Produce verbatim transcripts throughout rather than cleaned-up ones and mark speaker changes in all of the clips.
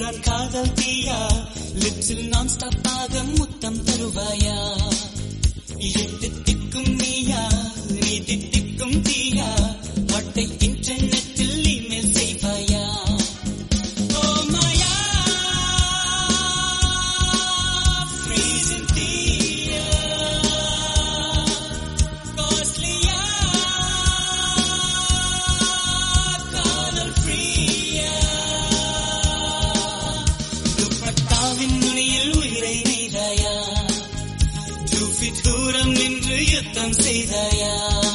Speaker 1: நான் காதல் தீயா லிப்ஸில் நான் ஸ்டாப்பாக முத்தம் தருவாயா எட்டு திக்கும் நீயா நீ தித்திக்கும் தீயா வாட்டை இன்டர்நெட்டில் இமெயில் செய்வாயா தூரம் நின்று யுத்தம் செய்தாயா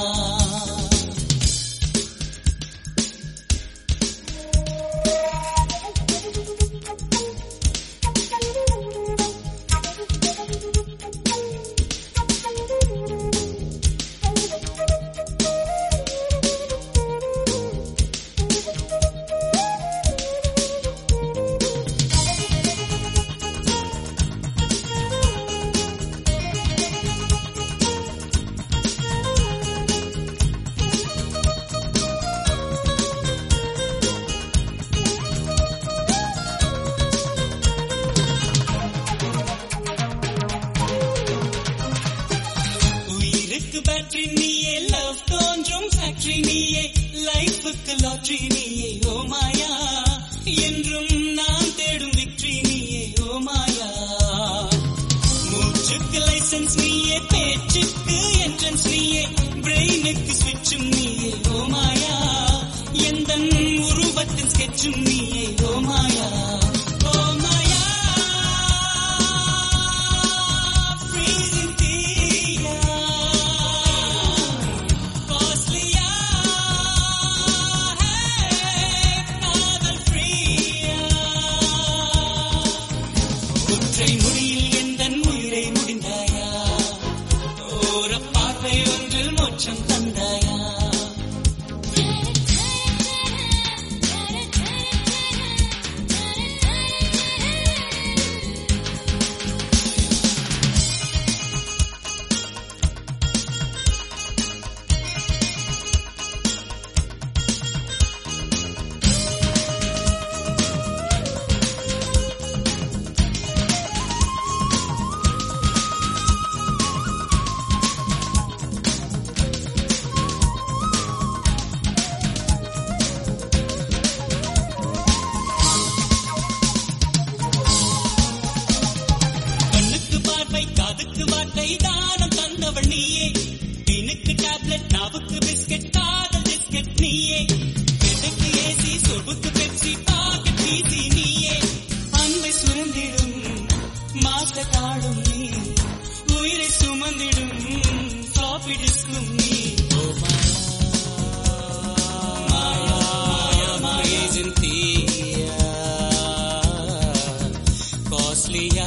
Speaker 1: பேட்டரி நீயே லவ் தோன்றும் ஃபேக்டரி நீயே லைஃபுக்கு லாட்ரி நீயே ஓ மாயா என்றும் நான் தேடும் விக்டரி நீயே ஓ மாயா மூச்சுக்கு லைசன்ஸ் நீயே பேச்சுக்கு என்ட்ரன்ஸ் நீயே பிரெயினுக்கு ஸ்விட்சும் நீயே ஓ மாயா எந்த உருவத்தின் ஸ்கெட்சும் நீயே ஓ மாயா முடியில் எந்தன் உயிரை முடிந்தாயா ஓர பார்வை ஒன்றில் மோட்சம் தந்தாயா காதுக்கு வார்த்தை தானம் தந்தவள் நீயே பினுக்கு டேப்லெட் நாவுக்கு பிஸ்கெட் காதல் பிஸ்கெட் நீயே பெட்டுக்கு ஏசி சொபுக்கு பெப்சி பாக்கெட் பீசி நீயே அன்பை சுரந்திடும் மாஸ்டர் கார்டும் நீ உயிரை சுமந்திடும் ஃப்ளாப்பி டிஸ்கும் நீ ஓ மாயா மாயா மாயா ஜிந்தியா காஸ்ட்லியா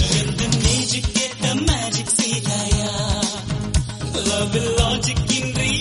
Speaker 1: லாஜிக் இன்றி